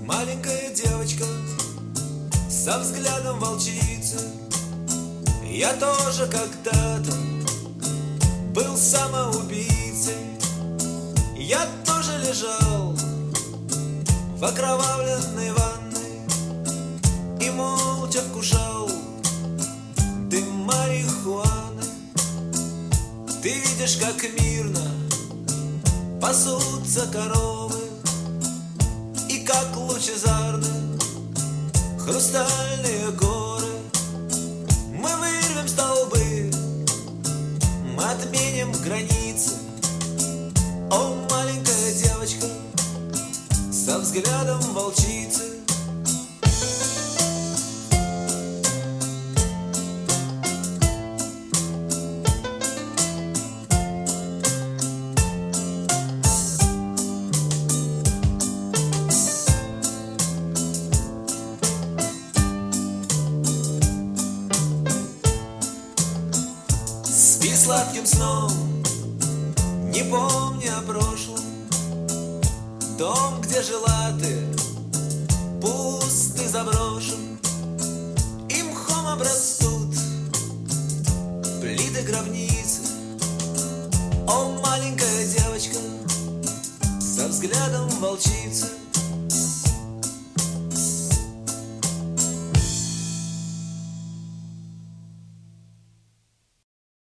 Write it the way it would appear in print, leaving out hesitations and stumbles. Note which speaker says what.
Speaker 1: Маленькая девочка со взглядом волчицы. Я тоже когда-то был самоубийцей. Я тоже лежал в окровавленной ванной и молча вкушал дым марихуаны. Ты видишь, как мирно пасутся коровы, и как лучезарны хрустальные горы. Мы вырвем столбы, мы отменим границы. О, маленькая девочка со взглядом волчицы. Спи сладким сном, не помня о прошлом. Дом, где жила ты, пуст и заброшен, и мхом обрастут плиты гробницы. О, маленькая девочка со взглядом волчицы.